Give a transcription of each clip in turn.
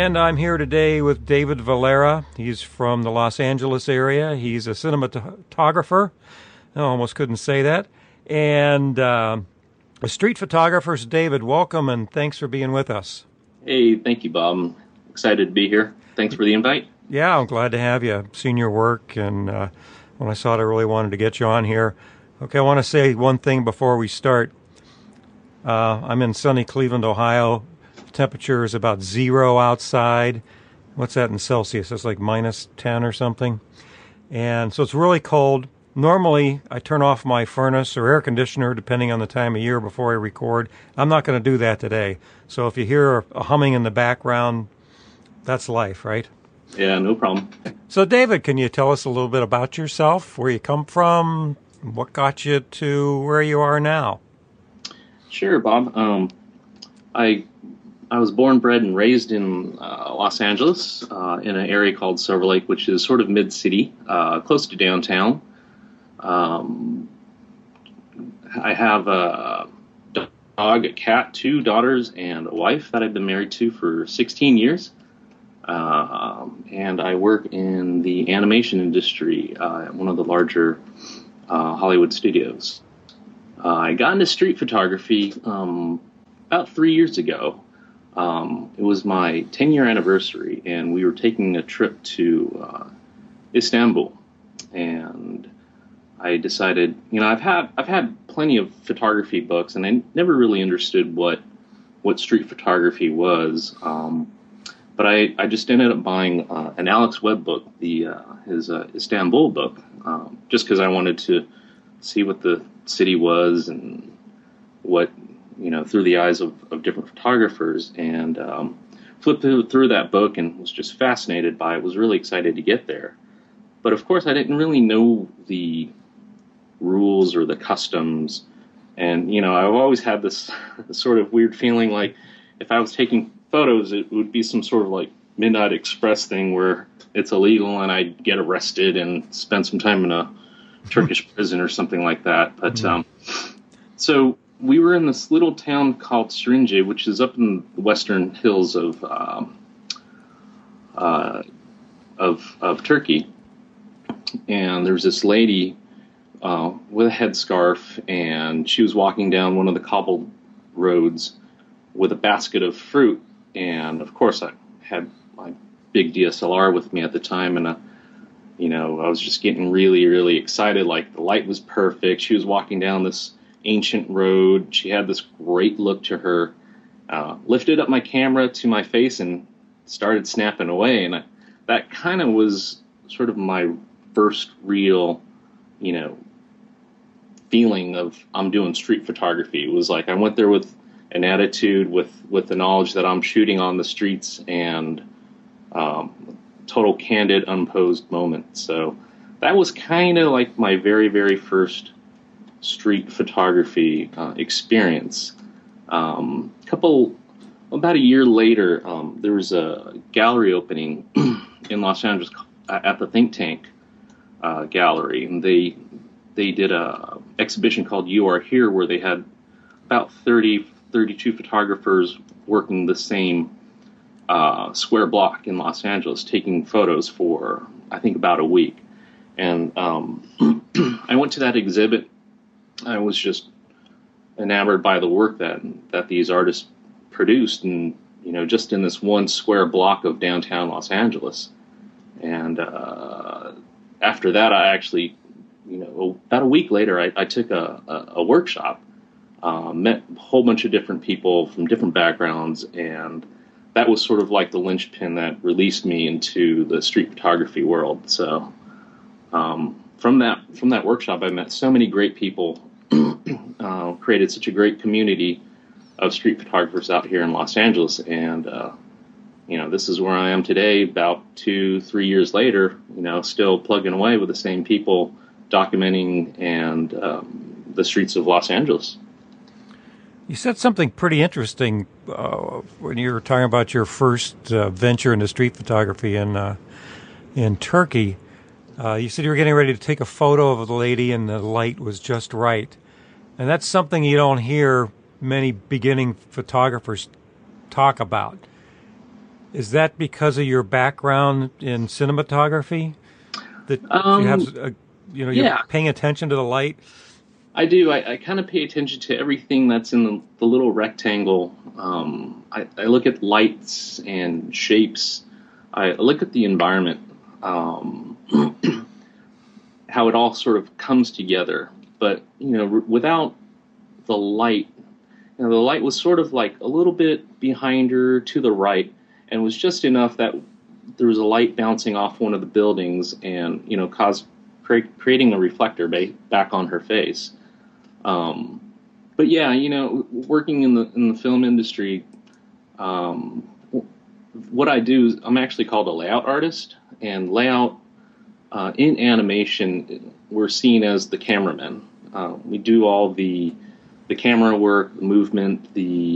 And I'm here today with David Valera. He's from the Los Angeles area. He's a cinematographer. I almost couldn't say that. And a street photographer. So David, welcome and thanks for being with us. Hey, thank you, Bob. I'm excited to be here. Thanks for the invite. Yeah, I'm glad to have you. I've seen your work, and when I saw it, I really wanted to get you on here. Okay, I want to say one thing before we start. I'm in sunny Cleveland, Ohio. Temperature is about 0 outside. What's that in Celsius? It's like minus 10 or something. And so it's really cold. Normally, I turn off my furnace or air conditioner, depending on the time of year, before I record. I'm not going to do that today. So if you hear a humming in the background, that's life, right? Yeah, no problem. So, David, can you tell us a little bit about yourself, where you come from, what got you to where you are now? Sure, Bob. I was born, bred, and raised in Los Angeles, in an area called Silver Lake, which is sort of mid-city, close to downtown. I have a dog, a cat, 2 daughters, and a wife that I've been married to for 16 years. And I work in the animation industry at one of the larger Hollywood studios. I got into street photography about 3 years ago. It was my 10-year anniversary, and we were taking a trip to Istanbul. And I decided, I've had plenty of photography books, and I never really understood what street photography was. But I just ended up buying an Alex Webb book, his Istanbul book, just because I wanted to see what the city was and what, through the eyes of different photographers. And flipped through that book and was just fascinated by it, was really excited to get there. But of course, I didn't really know the rules or the customs. And, I've always had this sort of weird feeling like if I was taking photos, it would be some sort of like Midnight Express thing where it's illegal and I'd get arrested and spend some time in a Turkish prison or something like that. But so we were in this little town called Serince, which is up in the western hills of Turkey. And there was this lady with a headscarf, and she was walking down one of the cobbled roads with a basket of fruit. And of course, I had my big DSLR with me at the time, and I was just getting really, really excited. Like, the light was perfect. She was walking down this ancient road. She had this great look to her. Lifted up my camera to my face and started snapping away. And that kind of was sort of my first real, feeling of I'm doing street photography. It was like I went there with an attitude, with the knowledge that I'm shooting on the streets, and total candid, unposed moment. So that was kind of like my very, very first street photography experience. About a year later, there was a gallery opening in Los Angeles at the Think Tank Gallery, and they did a exhibition called You Are Here, where they had about 32 photographers working the same square block in Los Angeles, taking photos for, I think, about a week. And I went to that exhibit. I was just enamored by the work that these artists produced, and just in this one square block of downtown Los Angeles. And after that, I actually, about a week later, I took a workshop. Met a whole bunch of different people from different backgrounds, and that was sort of like the linchpin that released me into the street photography world. So from that workshop, I met so many great people, created such a great community of street photographers out here in Los Angeles, and this is where I am today, about 2-3 years later, still plugging away with the same people, documenting and the streets of Los Angeles. You said something pretty interesting when you were talking about your first venture into street photography in Turkey. You said you were getting ready to take a photo of the lady and the light was just right. And that's something you don't hear many beginning photographers talk about. Is that because of your background in cinematography? That you have, you're Yeah, paying attention to the light? I do. I kind of pay attention to everything that's in the little rectangle. I look at lights and shapes. I look at the environment, how it all sort of comes together. But, without the light, the light was sort of like a little bit behind her to the right, and was just enough that there was a light bouncing off one of the buildings and, creating a reflector back on her face. But yeah, working in the film industry, what I do is I'm actually called a layout artist, and layout in animation, we're seen as the cameramen. We do all the camera work, the movement,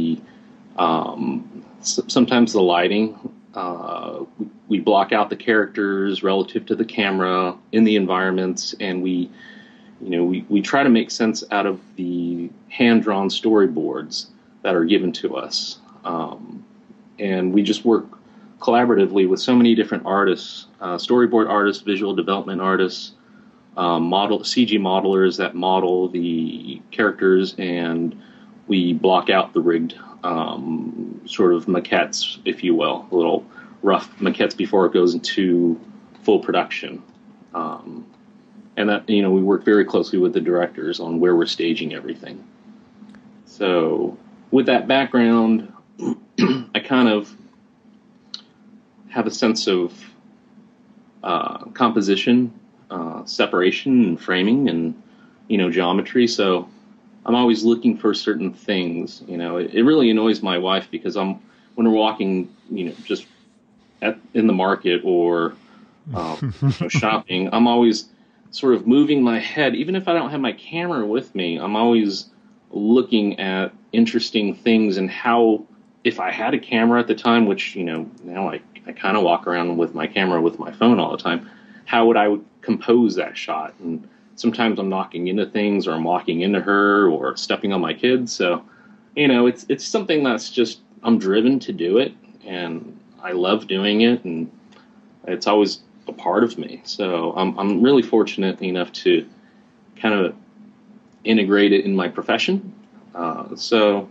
sometimes the lighting. We block out the characters relative to the camera in the environments, and we try to make sense out of the hand-drawn storyboards that are given to us. And we just work collaboratively with so many different artists, storyboard artists, visual development artists, CG modelers that model the characters, and we block out the rigged sort of maquettes, if you will, little rough maquettes before it goes into full production. And that, we work very closely with the directors on where we're staging everything. So with that background, I kind of have a sense of composition, separation and framing and, geometry. So I'm always looking for certain things. It really annoys my wife because when we're walking, just in the market or shopping, I'm always sort of moving my head. Even if I don't have my camera with me, I'm always looking at interesting things and how, if I had a camera at the time, which, now I kind of walk around with my camera with my phone all the time, how would I compose that shot? And sometimes I'm knocking into things, or I'm walking into her, or stepping on my kids. So, it's something that's just, I'm driven to do it, and I love doing it, and it's always a part of me. So I'm really fortunate enough to kind of integrate it in my profession. So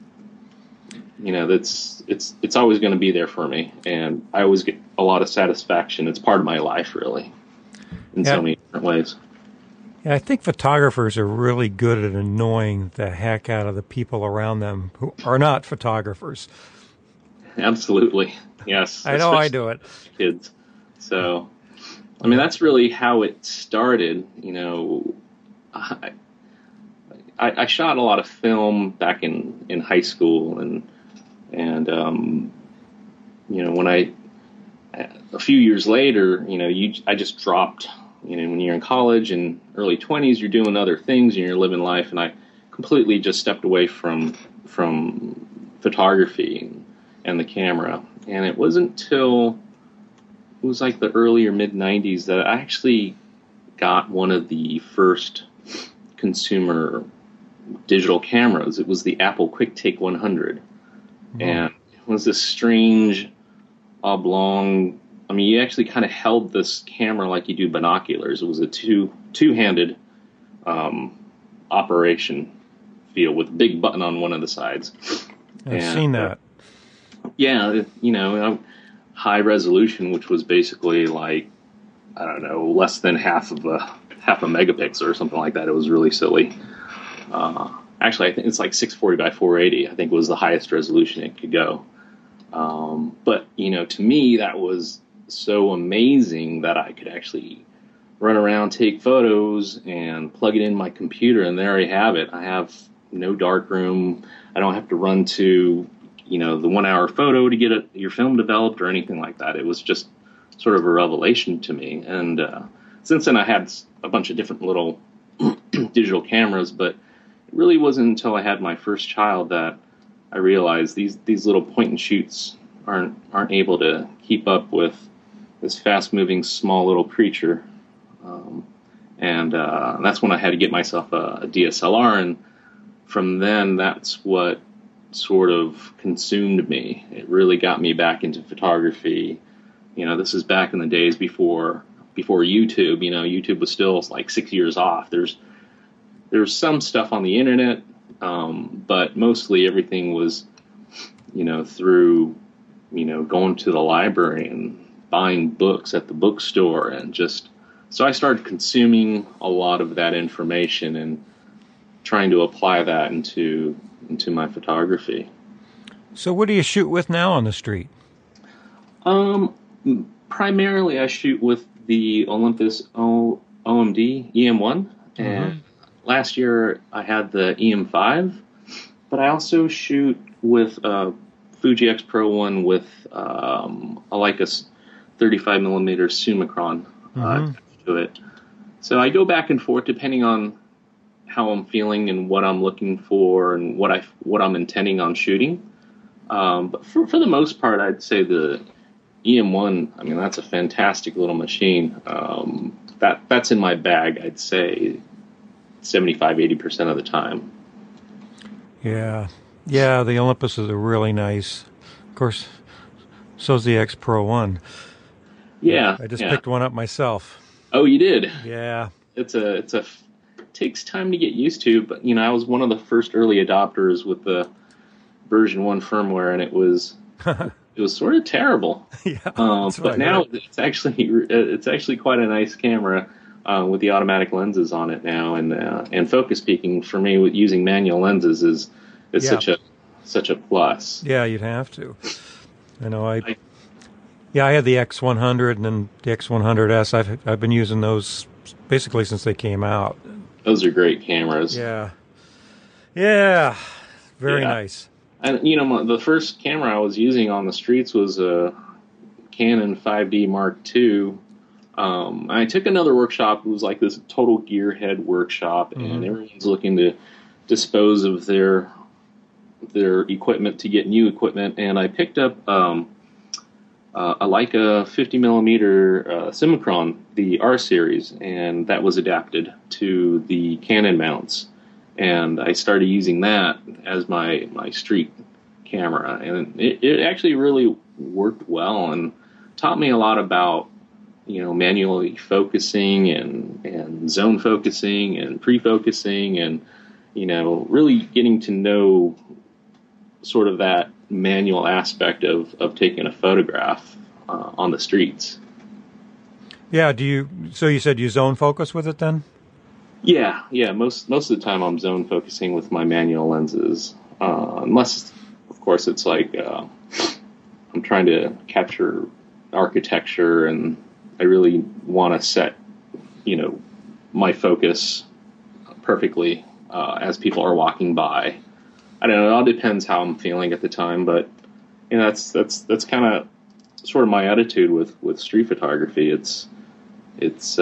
it's always going to be there for me, and I always get a lot of satisfaction. It's part of my life, really, in so many different ways. Yeah, I think photographers are really good at annoying the heck out of the people around them who are not photographers. Absolutely, yes. I know I do it. Kids. So, that's really how it started. I shot a lot of film back in high school, and when a few years later, I just dropped. When you're in college and early 20s, you're doing other things and you're living life, and I completely just stepped away from photography and the camera. And it wasn't until it was like the early or mid 90s that I actually got one of the first consumer digital cameras. It was the Apple QuickTake 100. Mm. And it was this strange oblong, you actually kind of held this camera like you do binoculars. It was a two-handed operation feel with a big button on one of the sides. I've seen that. Yeah, high resolution, which was basically like, I don't know, less than half a megapixel or something like that. It was really silly. Actually, I think it's like 640 by 480. I think was the highest resolution it could go. But to me, that was so amazing that I could actually run around, take photos, and plug it in my computer, and there I have it. I have no darkroom. I don't have to run to the 1 hour photo to get your film developed or anything like that. It was just sort of a revelation to me. And since then I had a bunch of different little digital cameras, but it really wasn't until I had my first child that I realized these little point and shoots aren't able to keep up with this fast moving small little creature. And that's when I had to get myself a DSLR. And from then, that's what sort of consumed me. It really got me back into photography. This is back in the days before YouTube. YouTube was still like 6 years off. There's some stuff on the internet, but mostly everything was, through, going to the library and buying books at the bookstore, and so I started consuming a lot of that information and trying to apply that into my photography. So what do you shoot with now on the street? Primarily I shoot with the Olympus OMD EM1, and last year I had the EM5, but I also shoot with Fuji X Pro 1 with a Leica 35 millimeter Summicron attached to it. So I go back and forth depending on how I'm feeling and what I'm looking for and what I'm intending on shooting. But for the most part, I'd say the EM1, I mean, that's a fantastic little machine. That's in my bag, I'd say 75-80% of the time. Yeah, the Olympus is a really nice. Of course, so's the X Pro 1. Yeah, I just picked one up myself. Oh, you did? Yeah. It takes time to get used to, but I was one of the first early adopters with the version 1 firmware, and it was sort of terrible. Yeah, but now it's actually quite a nice camera with the automatic lenses on it now, and focus peaking for me with using manual lenses is such a plus. Yeah, you'd have to. I had the X100 and then the X100S. I've been using those basically since they came out. Those are great cameras. Yeah, very nice. And the first camera I was using on the streets was a Canon 5D Mark II. I took another workshop. It was like this total gearhead workshop, and everyone's looking to dispose of their equipment to get new equipment. And I picked up a Leica 50 millimeter Summicron, the R series, and that was adapted to the Canon mounts. And I started using that as my street camera, and it actually really worked well and taught me a lot about manually focusing and zone focusing and pre-focusing, and really getting to know sort of that manual aspect of taking a photograph on the streets. Yeah. So you said you zone focus with it then? Yeah. Most of the time I'm zone focusing with my manual lenses, unless, of course, it's like I'm trying to capture architecture and I really want to set, my focus perfectly as people are walking by. I don't know. It all depends how I'm feeling at the time, but that's kind of sort of my attitude with street photography. It's it's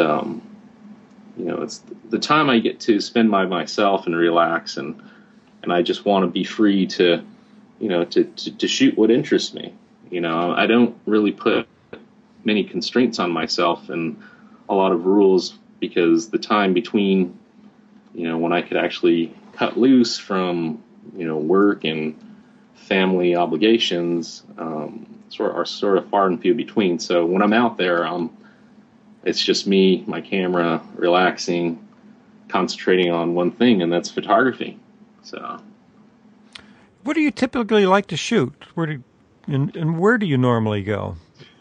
the time I get to spend by myself and relax, and I just want to be free to shoot what interests me. I don't really put many constraints on myself and a lot of rules, because the time between when I could actually cut loose from work and family obligations are sort of far and few between. So when I'm out there, it's just me, my camera, relaxing, concentrating on one thing, and that's photography. So, what do you typically like to shoot? Where do you normally go?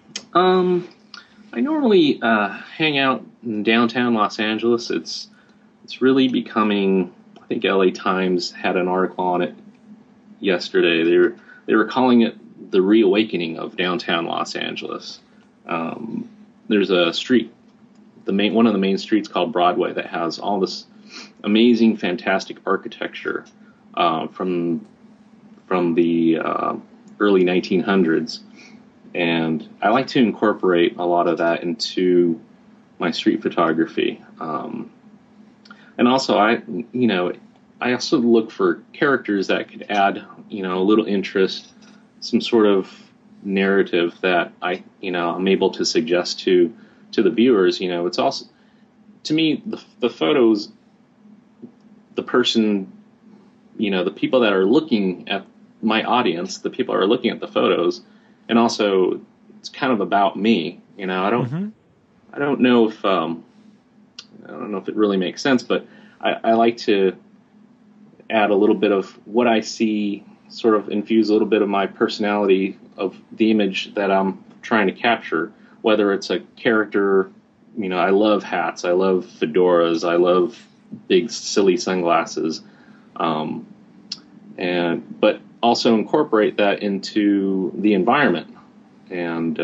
I normally hang out in downtown Los Angeles. It's really becoming. I think LA Times had an article on it yesterday. They were calling it the reawakening of downtown Los Angeles. There's a street, one of the main streets called Broadway, that has all this amazing, fantastic architecture from the early 1900s, and I like to incorporate a lot of that into my street photography. And also, I also look for characters that could add, a little interest, some sort of narrative that I'm able to suggest to the viewers. It's also, to me, the photos, the person, the people that are looking at my audience, the people who are looking at the photos, and also it's kind of about me. I don't know if it really makes sense, but I like to add a little bit of what I see, sort of infuse a little bit of my personality of the image that I'm trying to capture, whether it's a character. I love hats, I love fedoras, I love big silly sunglasses, but also incorporate that into the environment. And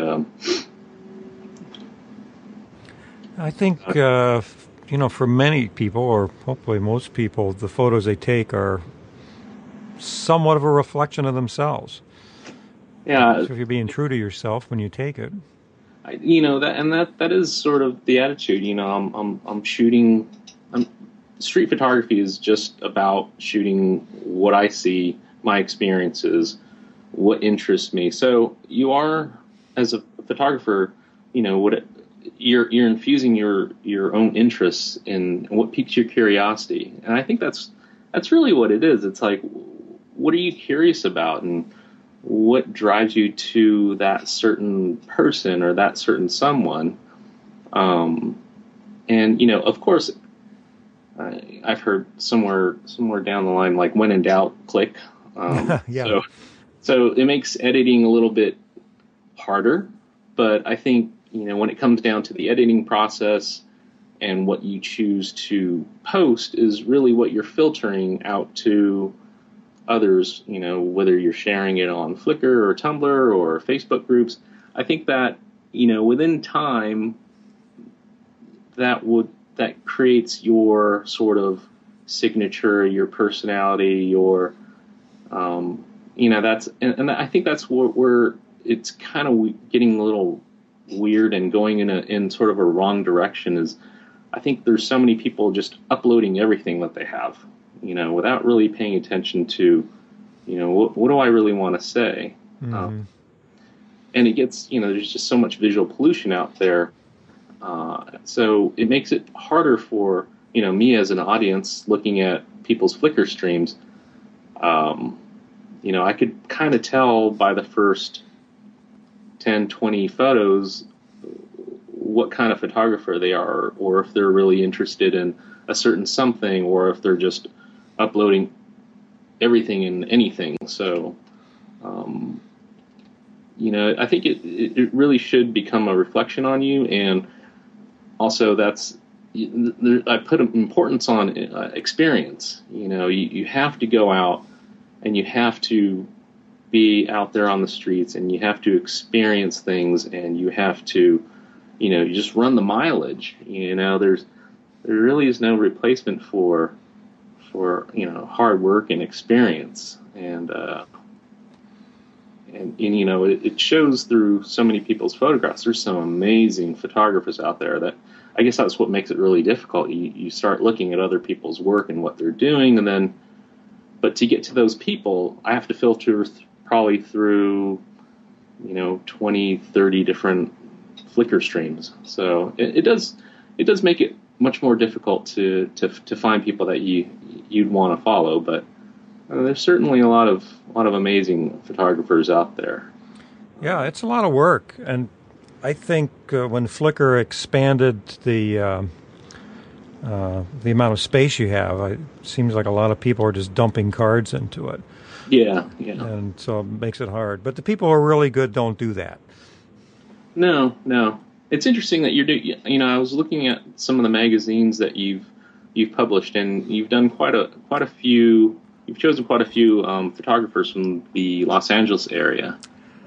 I think, for many people, or hopefully most people, the photos they take are somewhat of a reflection of themselves. Yeah. So if you're being true to yourself when you take it. That is sort of the attitude. I'm shooting. Street photography is just about shooting what I see, my experiences, what interests me. So you are, as a photographer, you're infusing your own interests in what piques your curiosity, and I think that's really what it is. It's like, what are you curious about, and what drives you to that certain person or that certain someone? Of course, I've heard somewhere down the line, like, when in doubt, click. Yeah. So it makes editing a little bit harder, but I think, when it comes down to the editing process and what you choose to post is really what you're filtering out to others, whether you're sharing it on Flickr or Tumblr or Facebook groups. I think that, within time, that creates your sort of signature, your personality, your, and I think that's where it's kind of getting a little weird and going in sort of a wrong direction. Is, I think there's so many people just uploading everything that they have, without really paying attention to, what do I really want to say? Mm-hmm. And it gets, there's just so much visual pollution out there. So it makes it harder for, me as an audience looking at people's Flickr streams. I could kind of tell by the first 10, 20 photos what kind of photographer they are, or if they're really interested in a certain something, or if they're just uploading everything and anything. So, I think it really should become a reflection on you. And also I put importance on experience. You have to go out and you have to be out there on the streets, and you have to experience things, and you have to, you just run the mileage. There really is no replacement for hard work and experience, and it shows through so many people's photographs. There's some amazing photographers out there that, I guess that's what makes it really difficult. You start looking at other people's work and what they're doing, but to get to those people, I have to filter probably through 20, 30 different Flickr streams. So it does make it much more difficult to find people that you'd want to follow. But there's certainly a lot of amazing photographers out there. Yeah, it's a lot of work, and I think when Flickr expanded the amount of space you have, it seems like a lot of people are just dumping cards into it. Yeah. And so it makes it hard. But the people who are really good don't do that. No. It's interesting that you're doing. I was looking at some of the magazines that you've published, and you've done quite a few. You've chosen quite a few photographers from the Los Angeles area.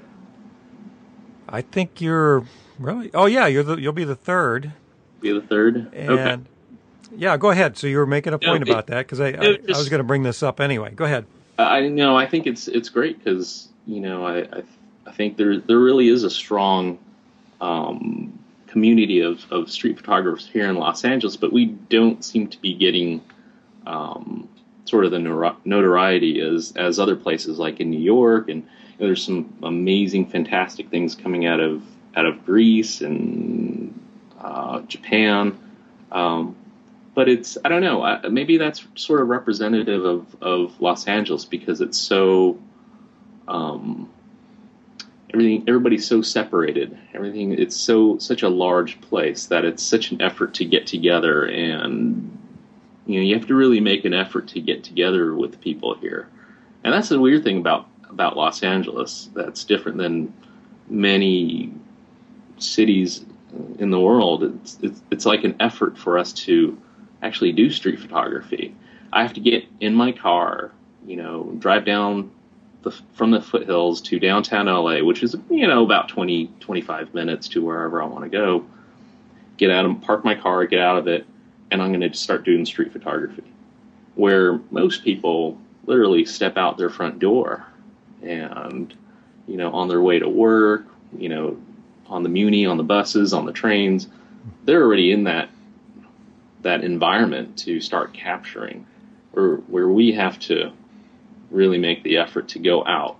I think you're really. Oh yeah, you'll be the third. Be the third. And okay. Yeah, go ahead. So you were making a point about that, because I was going to bring this up anyway. Go ahead. I think it's great because I think there really is a strong community of street photographers here in Los Angeles, but we don't seem to be getting sort of the notoriety as other places like in New York, and there's some amazing, fantastic things coming out of Greece and Japan. But I don't know, maybe that's sort of representative of Los Angeles because it's so Um, everybody's so separated. It's such a large place that it's such an effort to get together, and you have to really make an effort to get together with people here. And that's the weird thing about Los Angeles that's different than many cities in the world. It's like an effort for us to actually do street photography. I have to get in my car, drive down from the foothills to downtown LA, which is, about 25 minutes to wherever I want to go. Get out and park my car, get out of it, and I'm going to start doing street photography. Where most people literally step out their front door and, on their way to work, on the Muni, on the buses, on the trains, they're already in that environment to start capturing, or where we have to really make the effort to go out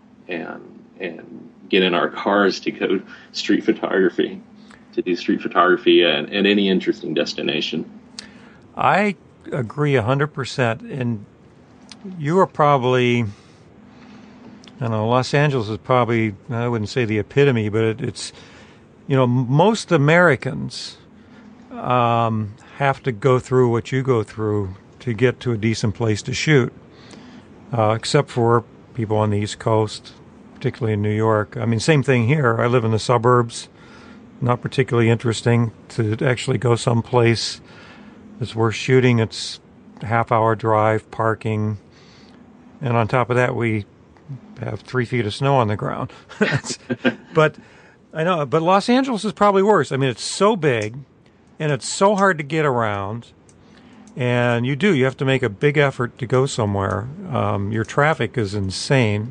and get in our cars to go to do street photography at any interesting destination. I agree 100%. And you are probably, I don't know, Los Angeles is probably, I wouldn't say the epitome, but it's, most Americans have to go through what you go through to get to a decent place to shoot, except for people on the East Coast, particularly in New York. I mean, same thing here. I live in the suburbs. Not particularly interesting to actually go someplace that's worth shooting. It's a half-hour drive, parking, and on top of that, we have 3 feet of snow on the ground. But I know, but Los Angeles is probably worse. I mean, it's so big, and it's so hard to get around, and you have to make a big effort to go somewhere. Your traffic is insane.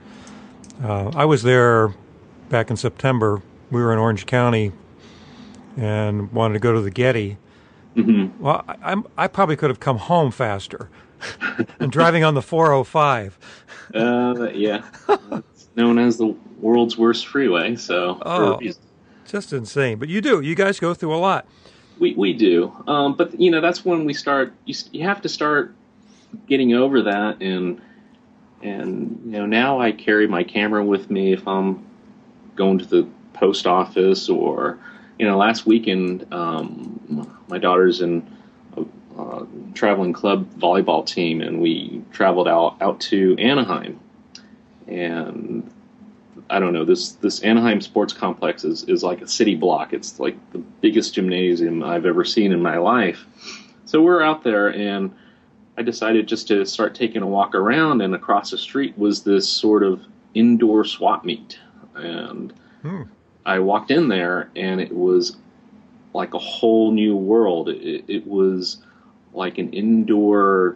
I was there back in September. We were in Orange County and wanted to go to the Getty. Mm-hmm. Well, I probably could have come home faster than driving on the 405. Yeah. It's known as the world's worst freeway. So, just insane. But you guys go through a lot. We do. But, that's when we start, you have to start getting over that. And now I carry my camera with me if I'm going to the post office, or last weekend my daughter's in a traveling club volleyball team, and we traveled out to Anaheim, and I don't know, this Anaheim sports complex is like a city block. It's like the biggest gymnasium I've ever seen in my life. So we're out there, and I decided just to start taking a walk around, and across the street was this sort of indoor swap meet, and I walked in there, and it was like a whole new world. It was like an indoor,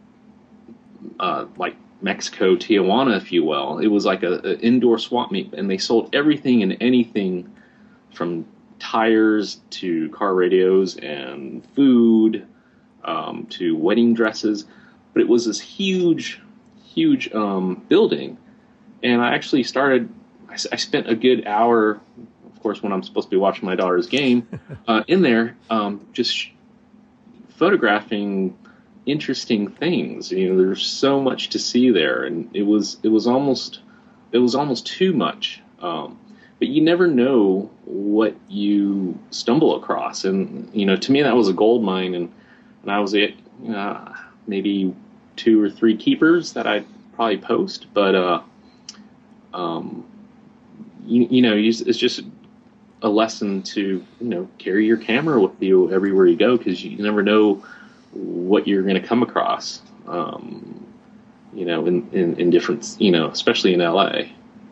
like Mexico, Tijuana, if you will. It was like an indoor swap meet, and they sold everything and anything from tires to car radios and food to wedding dresses. But it was this huge building, and I actually I spent a good hour, of course, when I'm supposed to be watching my daughter's game, in there, just photographing interesting things. There's so much to see there, and it was almost too much. But you never know what you stumble across, and to me that was a gold mine, and I was at maybe 2 or 3 keepers that I'd probably post, but it's just a lesson to, carry your camera with you everywhere you go, because you never know what you're going to come across, in different, especially in LA.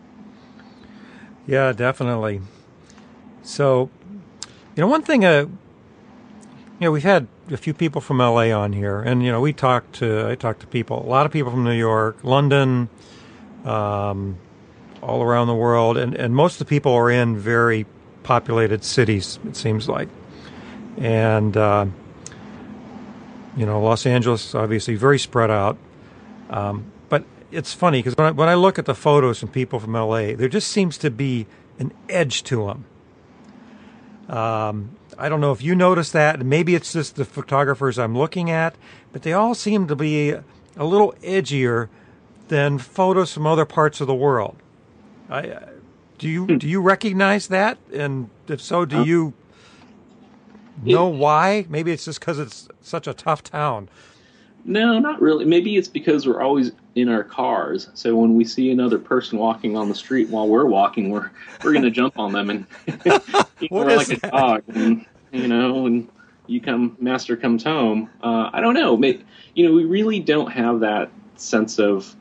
Yeah, definitely. So, one thing, we've had a few people from LA on here, and, I talked to people, a lot of people from New York, London, all around the world, and most of the people are in very populated cities, it seems like. And, Los Angeles, obviously, very spread out. But it's funny, because when I look at the photos from people from LA, there just seems to be an edge to them. I don't know if you notice that. Maybe it's just the photographers I'm looking at, but they all seem to be a little edgier than photos from other parts of the world. Do you recognize that? And if so, do you know why? Maybe it's just because it's such a tough town. No, not really. Maybe it's because we're always in our cars. So when we see another person walking on the street while we're walking, we're going to jump on them, and we're like a dog, and and master comes home. I don't know. We really don't have that sense of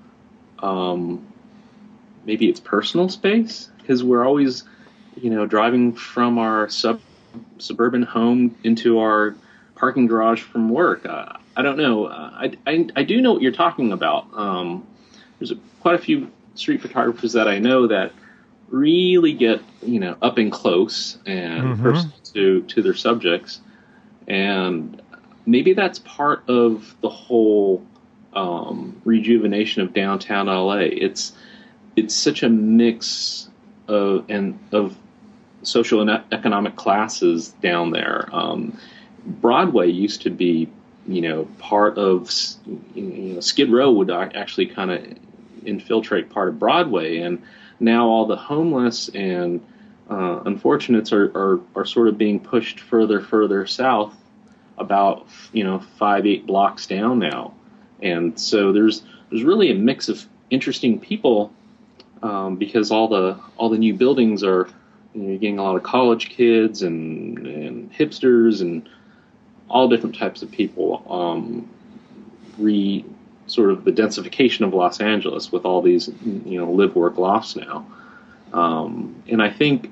maybe it's personal space, because we're always, driving from our suburban home into our parking garage from work. I don't know. I do know what you're talking about. There's quite a few street photographers that I know that really get, up and close and personal to their subjects. And maybe that's part of the whole rejuvenation of downtown LA. It's such a mix of social and economic classes down there. Broadway used to be, part of, Skid Row would actually kind of infiltrate part of Broadway, and now all the homeless and unfortunates are sort of being pushed further south, about 5-8 blocks down now, and so there's really a mix of interesting people, because all the new buildings are, you're getting a lot of college kids and hipsters and all different types of people, sort of the densification of Los Angeles with all these, live work lofts now. And I think,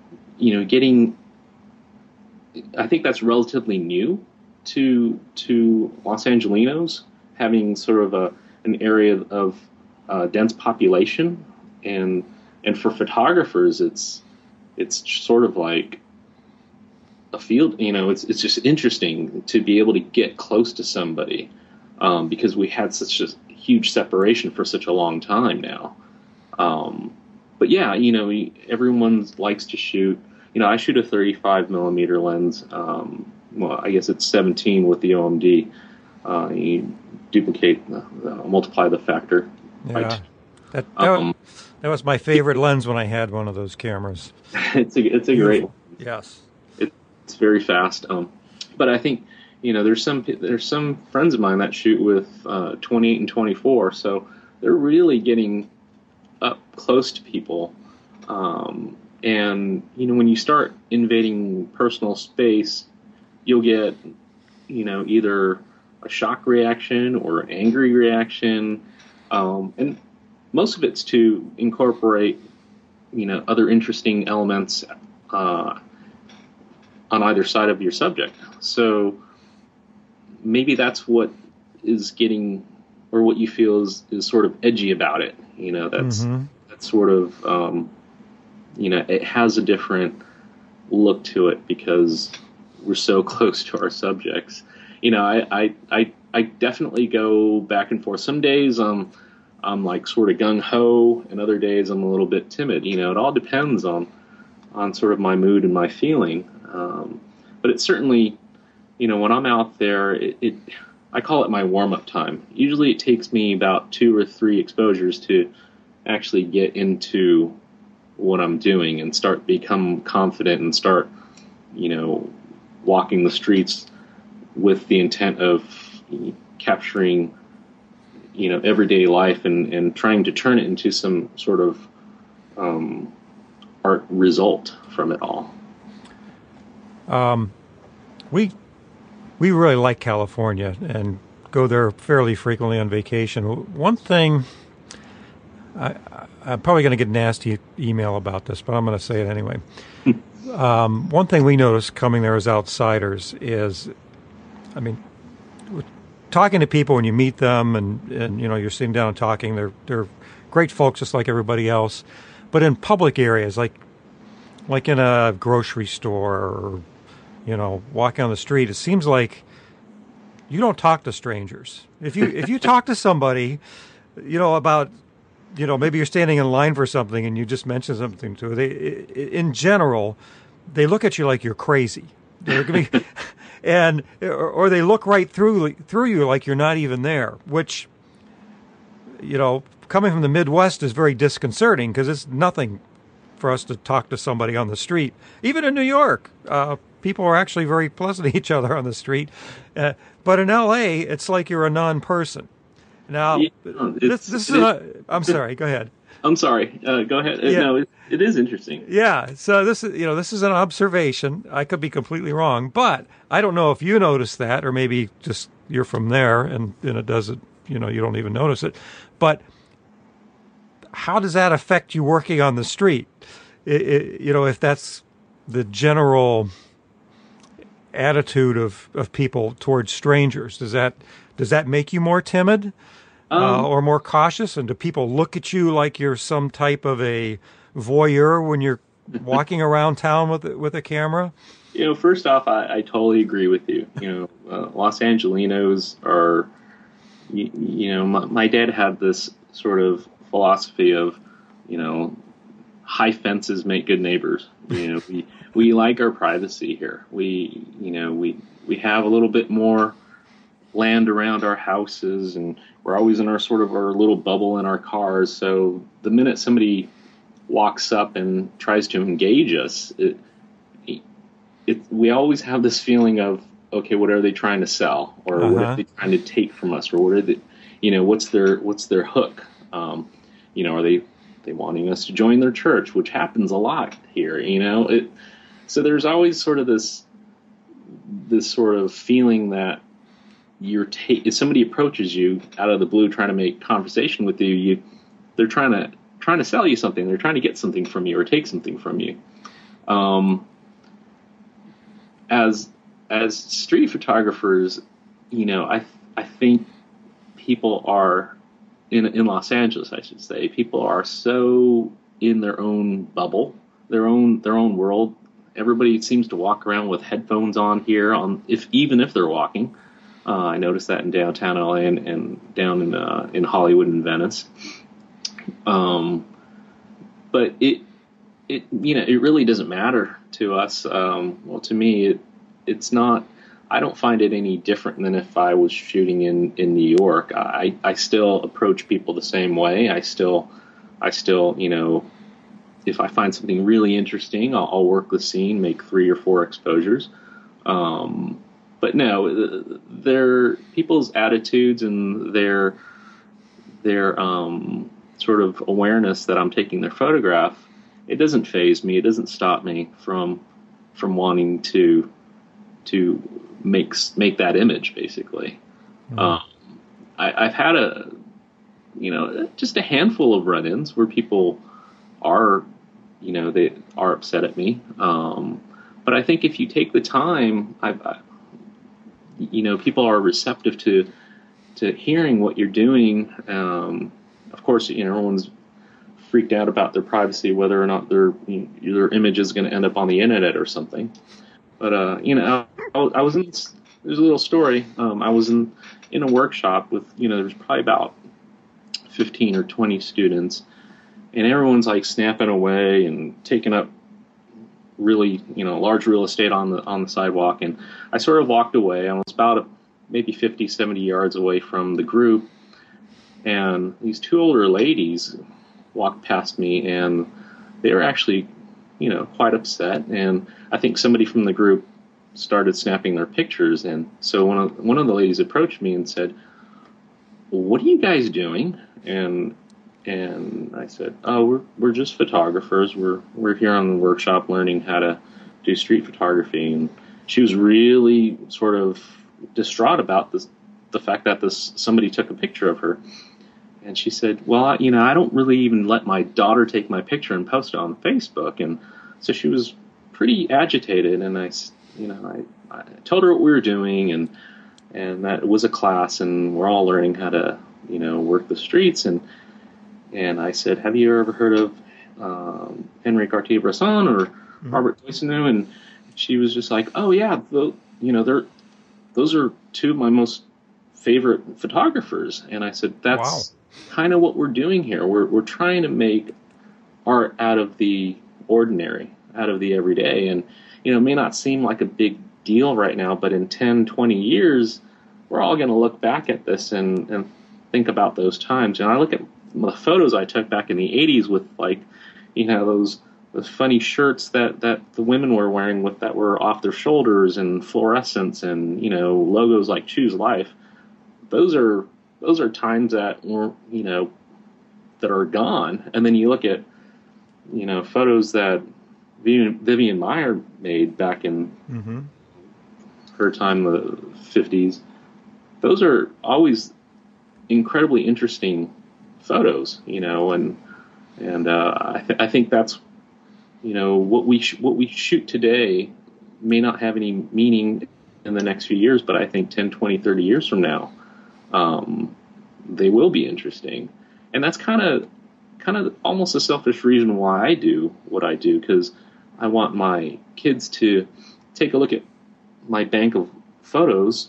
I think that's relatively new to Los Angelinos, having sort of an area of dense population, and for photographers, it's sort of like a field, it's just interesting to be able to get close to somebody, because we had such a huge separation for such a long time now. But yeah, everyone likes to shoot. I shoot a 35 millimeter lens. Well, I guess it's 17 with the OMD. You duplicate, multiply the factor. Yeah, that was my favorite lens when I had one of those cameras. It's a great. Yes. It's very fast, but I think there's some friends of mine that shoot with 28 and 24, so they're really getting up close to people. And when you start invading personal space, you'll get either a shock reaction or an angry reaction, and most of it's to incorporate other interesting elements on either side of your subject. So maybe that's what is getting, or what you feel is sort of edgy about it. That's sort of, it has a different look to it because we're so close to our subjects. I definitely go back and forth. Some days I'm like sort of gung ho, and other days I'm a little bit timid. It all depends on sort of my mood and my feeling. But it's certainly, when I'm out there, I call it my warm-up time. Usually it takes me about 2 or 3 exposures to actually get into what I'm doing and become confident and start, walking the streets with the intent of capturing, everyday life and trying to turn it into some sort of art result from it all. We really like California and go there fairly frequently on vacation. One thing, I'm probably going to get a nasty email about this, but I'm going to say it anyway. One thing we noticed coming there as outsiders is, talking to people when you meet them and you're sitting down and talking, they're great folks just like everybody else. But in public areas, like in a grocery store or, walking on the street, it seems like you don't talk to strangers. If you talk to somebody, about, maybe you're standing in line for something and you just mention something to them, in general, they look at you like you're crazy. And or they look right through you like you're not even there, which, coming from the Midwest is very disconcerting because it's nothing for us to talk to somebody on the street. Even in New York, people are actually very pleasant to each other on the street. But in L.A., it's like you're a non-person. Now, Yeah, this is I'm sorry. Go ahead. I'm sorry. Go ahead. Yeah. No, it is interesting. Yeah. So this is an observation. I could be completely wrong, but I don't know if you noticed that, or maybe just you're from there and it doesn't. You don't even notice it. But how does that affect you working on the street? If that's the general attitude of people towards strangers, does that make you more timid or more cautious? And do people look at you like you're some type of a voyeur when you're walking around town with a camera? First off, I totally agree with you. Los Angelinos are, my dad had this sort of philosophy of, high fences make good neighbors. We like our privacy here. We have a little bit more land around our houses, and we're always in our little bubble in our cars. So the minute somebody walks up and tries to engage us, we always have this feeling of, okay, what are they trying to sell, or what are they trying to take from us, or what are they, what's their hook? Are they wanting us to join their church, which happens a lot here, so there's always sort of this sort of feeling that if somebody approaches you out of the blue trying to make conversation with you, they're trying to sell you something. They're trying to get something from you or take something from you. As street photographers, I think people are in Los Angeles, I should say, people are so in their own bubble, their own world. Everybody seems to walk around with headphones on here, even if they're walking. I noticed that in downtown LA and down in Hollywood and Venice. But it really doesn't matter to us. Well, to me, it's not. I don't find it any different than if I was shooting in New York. I still approach people the same way. I still, if I find something really interesting, I'll work the scene, make 3 or 4 exposures. But no, their people's attitudes and their sort of awareness that I'm taking their photograph, it doesn't faze me. It doesn't stop me from wanting to make that image, basically. Mm-hmm. I've had just a handful of run-ins where people are, they are upset at me. But I think if you take the time, people are receptive to hearing what you're doing. Of course, everyone's freaked out about their privacy, whether or not their image is going to end up on the internet or something. But I was in. There's a little story. I was in a workshop with there's probably about 15 or 20 students, and everyone's like snapping away and taking up really large real estate on the sidewalk. And I sort of walked away. I was about maybe 50, 70 yards away from the group, and these 2 older ladies walked past me, and they were actually quite upset. And I think somebody from the group started snapping their pictures. And so one of the ladies approached me and said, "What are you guys doing?" And I said, "Oh, we're just photographers. We're here on the workshop learning how to do street photography." And she was really sort of distraught about the fact that somebody took a picture of her. And she said, "Well, I don't really even let my daughter take my picture and post it on Facebook." And so she was pretty agitated. And I told her what we were doing, and that it was a class, and we're all learning how to work the streets. And I said, "Have you ever heard of Henry Cartier-Bresson or Robert Doisneau?" And she was just like, "Oh yeah, those are 2 of my most favorite photographers." And I said, "That's kind of what we're doing here. We're trying to make art out of the ordinary, out of the everyday. And it may not seem like a big deal right now, but in 10, 20 years, we're all going to look back at this and think about those times." And I look at the photos I took back in the 80s with, like, those funny shirts that the women were wearing that were off their shoulders and fluorescents and, logos like Choose Life. Those are times that were, that are gone. And then you look at, photos that Vivian Maier made back in her time, the 50s. Those are always incredibly interesting photos, and I think that's, what we shoot today may not have any meaning in the next few years, but I think 10, 20, 30 years from now, they will be interesting. And that's kind of almost a selfish reason why I do what I do, because I want my kids to take a look at my bank of photos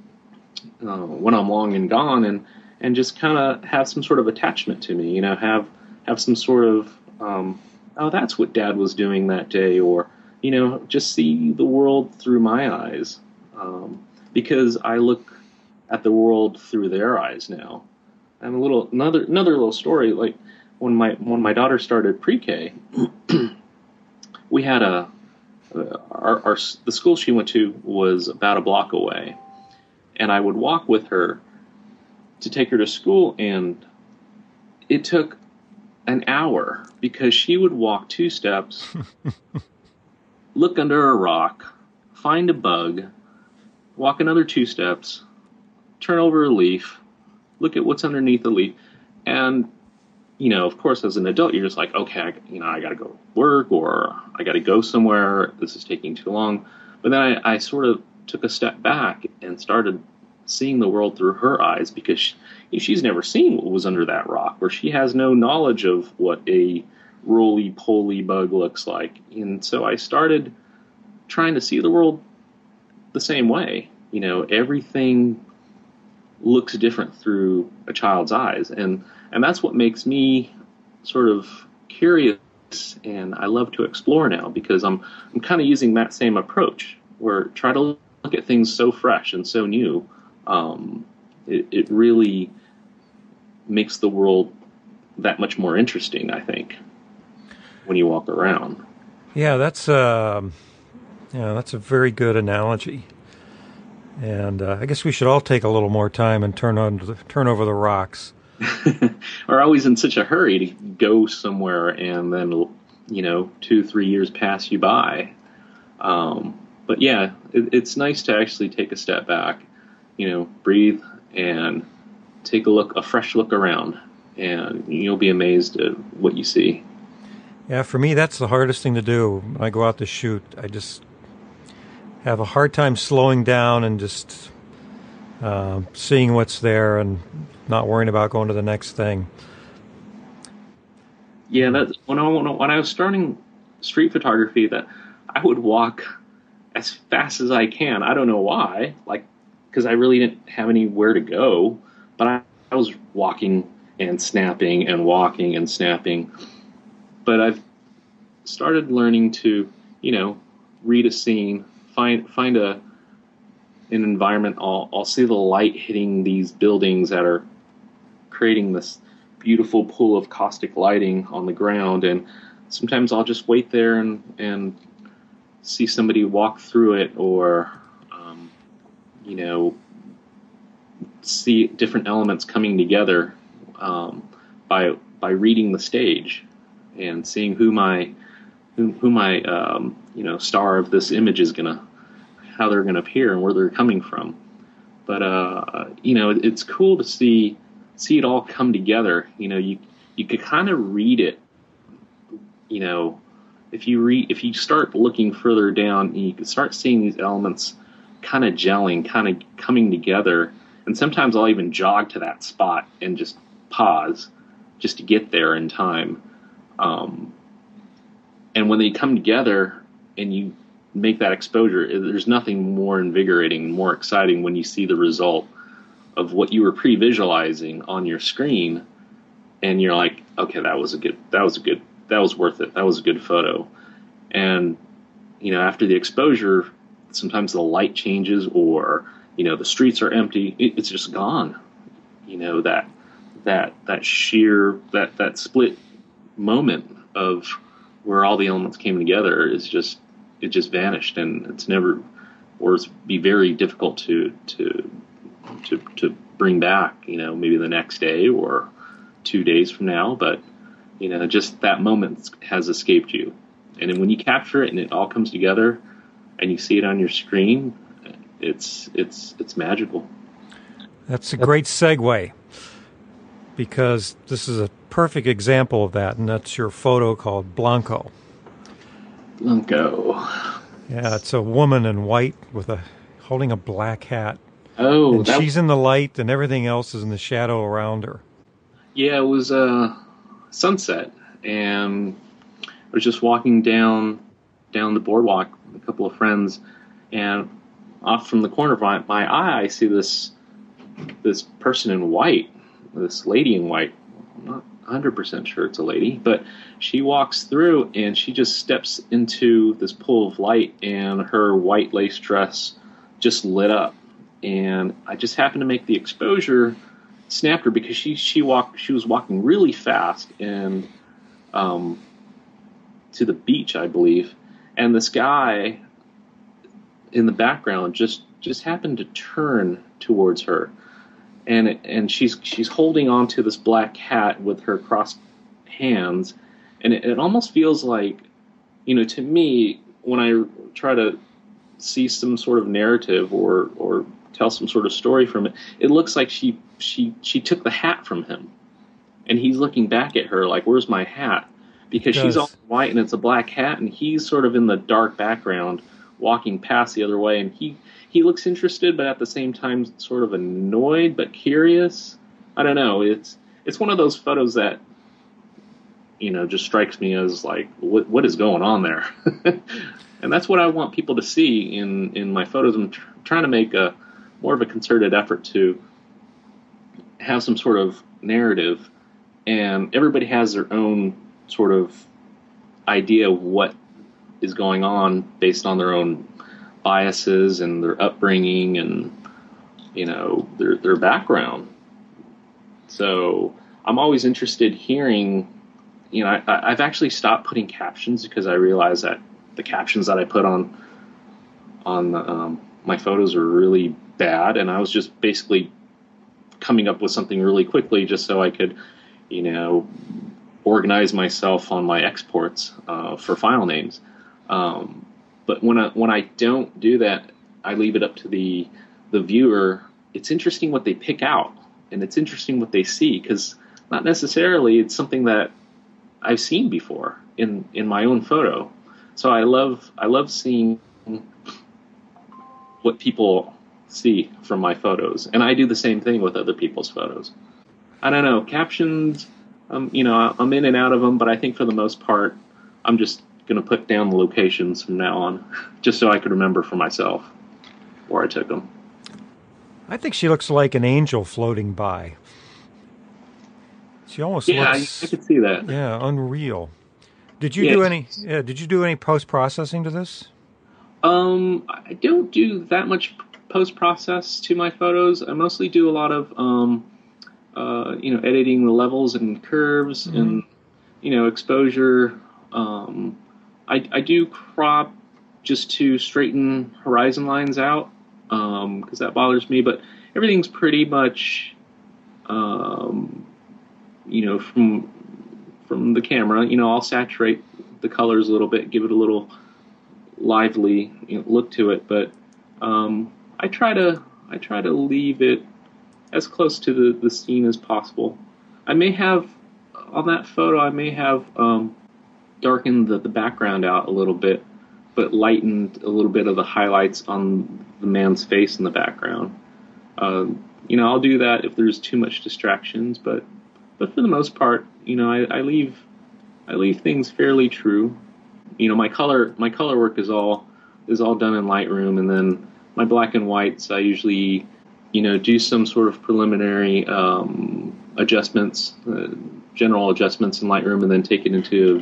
when I'm long and gone, and just kind of have some sort of attachment to me, have some sort of, oh, that's what Dad was doing that day, or, just see the world through my eyes, because I look at the world through their eyes now. And another little story, like when my daughter started pre-K, we had the school she went to was about a block away, and I would walk with her to take her to school, and it took an hour because she would walk 2 steps, look under a rock, find a bug, walk another 2 steps, turn over a leaf, look at what's underneath the leaf, and of course, as an adult, you're just like, okay, I got to go work, or I got to go somewhere. This is taking too long. But then I sort of took a step back and started seeing the world through her eyes, because she's never seen what was under that rock, or she has no knowledge of what a roly-poly bug looks like. And so I started trying to see the world the same way. Everything looks different through a child's eyes, and that's what makes me sort of curious, and I love to explore now, because I'm kind of using that same approach, where try to look at things so fresh and so new. It really makes the world that much more interesting, I think, when you walk around. Yeah, that's a very good analogy. And I guess we should all take a little more time and turn over the rocks. We're always in such a hurry to go somewhere, and then 2-3 years pass you by. But yeah, it's nice to actually take a step back, breathe and take a fresh look around, and you'll be amazed at what you see. Yeah, for me, that's the hardest thing to do when I go out to shoot. I just have a hard time slowing down and just seeing what's there and not worrying about going to the next thing. Yeah, that's when I was starting street photography, that I would walk as fast as I can. I don't know why, because I really didn't have anywhere to go, but I was walking and snapping and walking and snapping. But I've started learning to, read a scene, find an environment. I'll see the light hitting these buildings that are creating this beautiful pool of caustic lighting on the ground, and sometimes I'll just wait there and see somebody walk through it, or see different elements coming together by reading the stage and seeing who my star of this image is how they're gonna appear and where they're coming from. But it's cool to see it all come together. You could kind of read it. If you start looking further down, you can start seeing these elements kind of gelling, kind of coming together. And sometimes I'll even jog to that spot and just pause just to get there in time. And when they come together and you make that exposure, there's nothing more invigorating, more exciting when you see the result of what you were pre-visualizing on your screen, and you're like, okay, that was worth it. That was a good photo. And, after the exposure, sometimes the light changes, or, the streets are empty. It's just gone. that split moment of where all the elements came together it just vanished, and it's never, or it's be very difficult to bring back, maybe the next day or 2 days from now, but just that moment has escaped you. And then when you capture it and it all comes together and you see it on your screen, it's magical. That's a great segue, because this is a perfect example of that, and that's your photo called Blanco. Blanco. Yeah, it's a woman in white holding a black hat. Oh, and she's in the light, and everything else is in the shadow around her. Yeah, it was sunset, and I was just walking down the boardwalk with a couple of friends, and off from the corner of my eye, I see this person in white, this lady in white. I'm not 100% sure it's a lady, but she walks through and she just steps into this pool of light, and her white lace dress just lit up. And I just happened to make the exposure, snapped her, because she was walking really fast and to the beach, I believe, and this guy in the background just happened to turn towards her, and she's holding onto this black hat with her crossed hands, and it almost feels like, to me, when I try to see some sort of narrative or tell some sort of story from it, it looks like she took the hat from him, and he's looking back at her like, where's my hat? Because she's all white and it's a black hat, and he's sort of in the dark background walking past the other way, and he looks interested, but at the same time sort of annoyed but curious. I don't know. It's one of those photos that just strikes me as like, what is going on there? And that's what I want people to see in my photos. I'm trying to make more of a concerted effort to have some sort of narrative, and everybody has their own sort of idea of what is going on based on their own biases and their upbringing and their background. So I'm always interested hearing. I've actually stopped putting captions because I realize that the captions that I put on my photos are really bad, and I was just basically coming up with something really quickly just so I could, organize myself on my exports for file names. But when I don't do that, I leave it up to the viewer. It's interesting what they pick out, and it's interesting what they see, because not necessarily it's something that I've seen before in my own photo. So I love seeing what people see from my photos, and I do the same thing with other people's photos. I don't know, captions. I'm in and out of them, but I think for the most part, I'm just going to put down the locations from now on, just so I could remember for myself where I took them. I think she looks like an angel floating by. She almost looks. I could see that. Yeah, unreal. Did you do any? Yeah, did you do any post processing to this? I don't do that much post process to my photos. I mostly do a lot of editing the levels and curves, and exposure. I do crop just to straighten horizon lines out, because that bothers me. But everything's pretty much, from the camera. I'll saturate the colors a little bit, give it a little lively look to it. But I try to leave it as close to the scene as possible. I may have on that photo. I may have darkened the background out a little bit, but lightened a little bit of the highlights on the man's face in the background. I'll do that if there's too much distractions, but for the most part, I leave things fairly true. My color work is all done in Lightroom, and then my black and whites, I usually do some sort of preliminary adjustments, general adjustments in Lightroom, and then take it into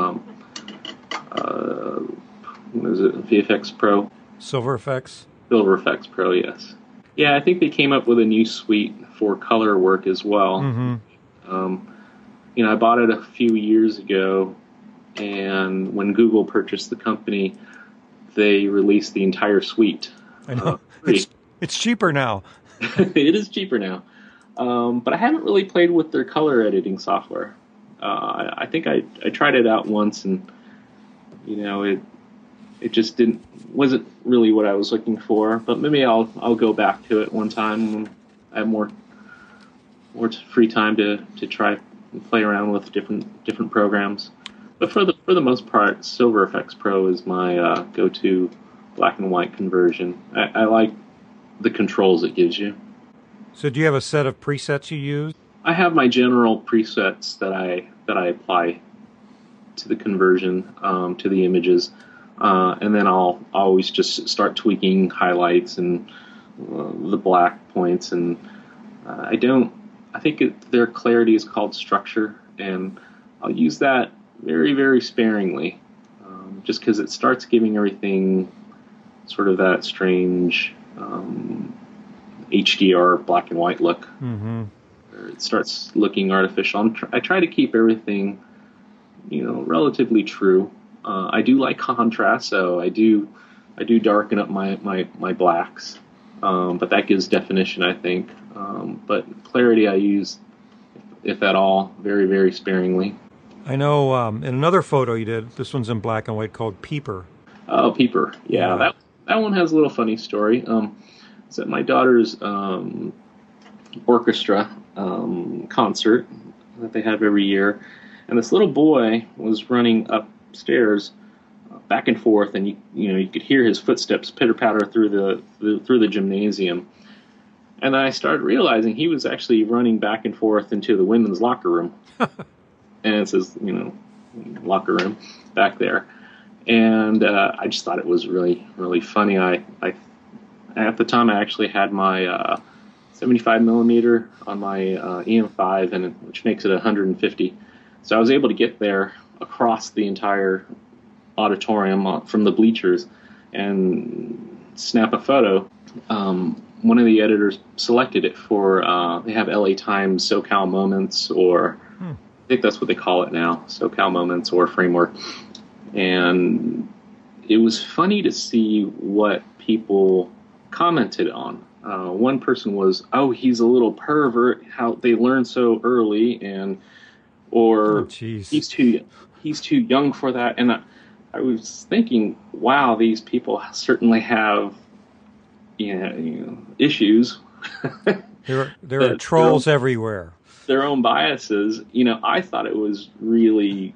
VFX Pro. Silver Effects Pro, yes. Yeah, I think they came up with a new suite for color work as well. Um, I bought it a few years ago, and when Google purchased the company, they released the entire suite. I know Free. it's cheaper now. It is cheaper now, but I haven't really played with their color editing software. I think I tried it out once, and it just wasn't really what I was looking for. But maybe I'll go back to it one time when I have more free time to try and play around with different programs. But for the most part, Silver Effects Pro is my go-to black and white conversion. I like the controls it gives you. So do you have a set of presets you use? I have my general presets that I apply to the conversion, to the images, and then I'll always just start tweaking highlights and the black points. And I think their clarity is called structure, and I'll use that very, very sparingly, just because it starts giving everything sort of that strange HDR black and white look. Mm-hmm. It starts looking artificial. I try to keep everything, relatively true. I do like contrast, so I do darken up my blacks, but that gives definition, I think. But clarity I use, if at all, very, very sparingly. I know in another photo you did, this one's in black and white, called Peeper. Oh, Peeper. Yeah, that one has a little funny story. It's at my daughter's orchestra concert that they have every year, and this little boy was running upstairs back and forth, and you could hear his footsteps pitter patter through the gymnasium. And I started realizing he was actually running back and forth into the women's locker room. And it says, locker room back there. And I just thought it was really, really funny. I at the time I actually had my 75 millimeter on my EM5, which makes it 150. So I was able to get there across the entire auditorium from the bleachers and snap a photo. One of the editors selected it for, they have LA Times SoCal Moments, or I think that's what they call it now, SoCal Moments or Framework. And it was funny to see what people commented on. One person was, "Oh, he's a little pervert, how they learn so early," or he's too young for that. And I was thinking, wow, these people certainly have issues. There are trolls everywhere. Their own biases. I thought it was really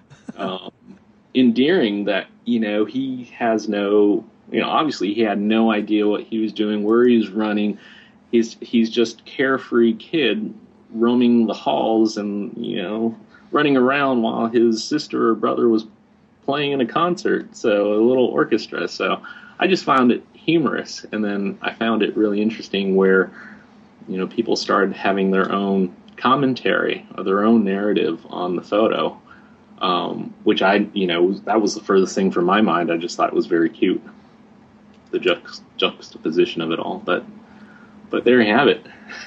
endearing that he has no, obviously he had no idea what he was doing, where he was running. He's just carefree kid roaming the halls and running around while his sister or brother was playing in a concert, so a little orchestra. So I just found it humorous, and then I found it really interesting where people started having their own commentary or their own narrative on the photo, which that was the furthest thing from my mind. I just thought it was very cute, the juxtaposition of it all. But there you have it.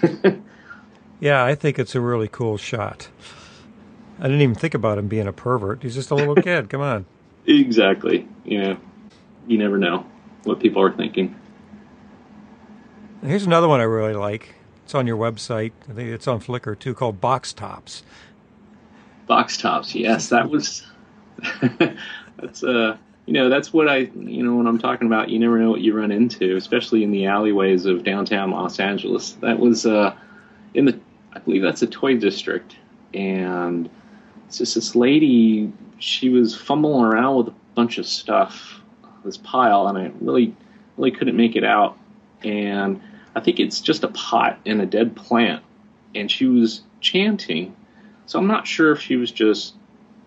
Yeah, I think it's a really cool shot. I didn't even think about him being a pervert. He's just a little kid. Come on. Exactly. You never know what people are thinking. Here's another one I really like. It's on your website. I think it's on Flickr too, called Box Tops. Box Tops, yes. That was that's that's what I when I'm talking about, you never know what you run into, especially in the alleyways of downtown Los Angeles. That was I believe that's a toy district, and it's just this lady. She was fumbling around with a bunch of stuff, this pile, and I really couldn't make it out. And I think it's just a pot and a dead plant, and she was chanting. So I'm not sure if she was just,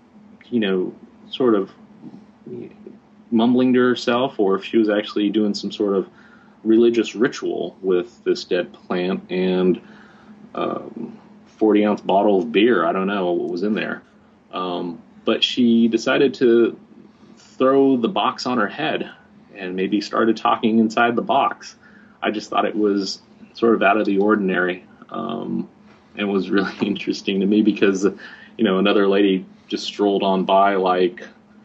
sort of mumbling to herself, or if she was actually doing some sort of religious ritual with this dead plant and 40-ounce bottle of beer. I don't know what was in there. But she decided to throw the box on her head and maybe started talking inside the box. I just thought it was sort of out of the ordinary. And and was really interesting to me because, another lady just strolled on by like,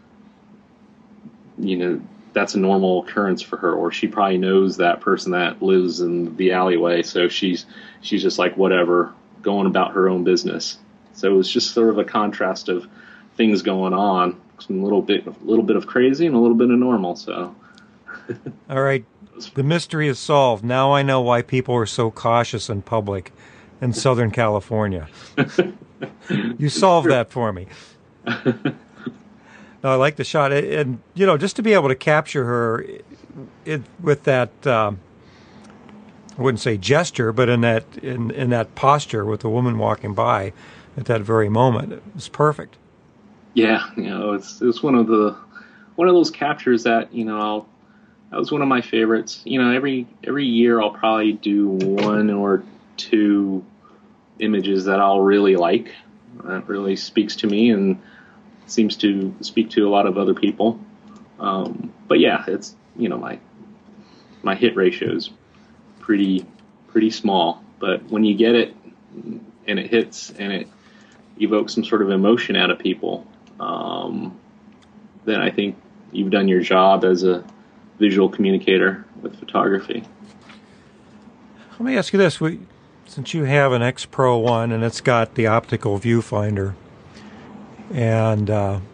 that's a normal occurrence for her, or she probably knows that person that lives in the alleyway, so she's just like whatever, going about her own business. So it was just sort of a contrast of things going on, a little bit of crazy and a little bit of normal. So, all right, the mystery is solved. Now I know why people are so cautious in public in Southern California. You solved that for me. No, I like the shot, and just to be able to capture her with that, I wouldn't say gesture, but in that posture with the woman walking by at that very moment, it was perfect. Yeah, it's one of those captures that that was one of my favorites. Every year I'll probably do one or two images that I'll really like. That really speaks to me and seems to speak to a lot of other people. But yeah, it's my hit ratio is pretty small. But when you get it and it hits and it evokes some sort of emotion out of people, then I think you've done your job as a visual communicator with photography. Let me ask you this: since you have an X Pro 1 and it's got the optical viewfinder and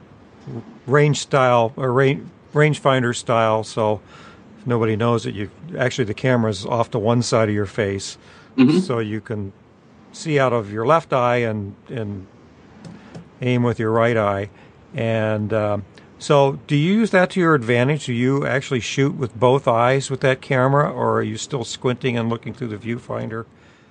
rangefinder style, so if nobody knows it, the camera's off to one side of your face, so you can see out of your left eye and aim with your right eye. And so do you use that to your advantage? Do you actually shoot with both eyes with that camera, or are you still squinting and looking through the viewfinder?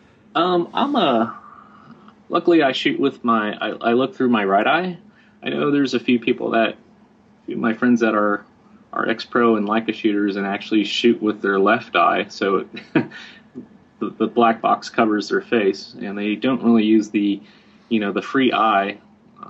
Luckily I shoot with I look through my right eye. I know there's a few my friends that are X Pro and Leica shooters and actually shoot with their left eye. So the black box covers their face, and they don't really use the free eye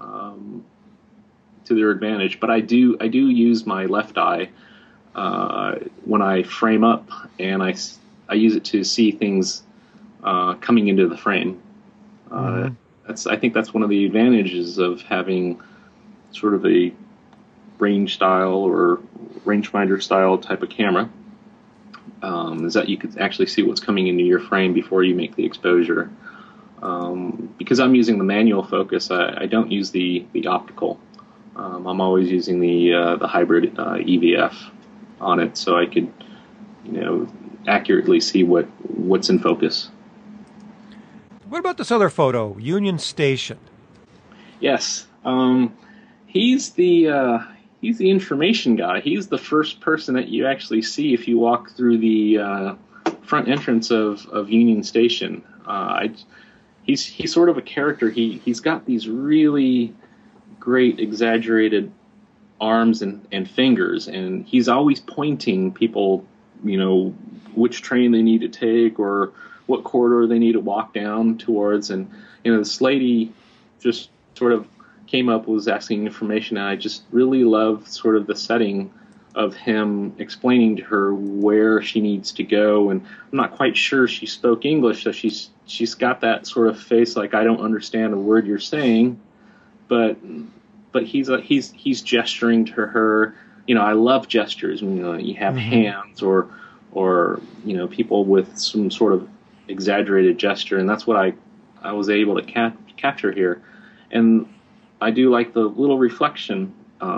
to their advantage. But I do use my left eye when I frame up, and I use it to see things coming into the frame. I think that's one of the advantages of having sort of a range style or rangefinder style type of camera, is that you could actually see what's coming into your frame before you make the exposure. Because I'm using the manual focus, I don't use the optical. I'm always using the hybrid EVF on it, so I could accurately see what's in focus. What about this other photo, Union Station? Yes, he's the information guy. He's the first person that you actually see if you walk through the front entrance of Union Station. He's sort of a character. He's got these really great exaggerated arms and fingers, and he's always pointing people, which train they need to take or what corridor they need to walk down towards. And this lady just sort of came up, was asking information, and I just really love sort of the setting of him explaining to her where she needs to go. And I'm not quite sure she spoke English, so she's got that sort of face like, I don't understand a word you're saying, but he's gesturing to her. I love gestures. You have hands or people with some sort of exaggerated gesture, and that's what I was able to capture here. And I do like the little reflection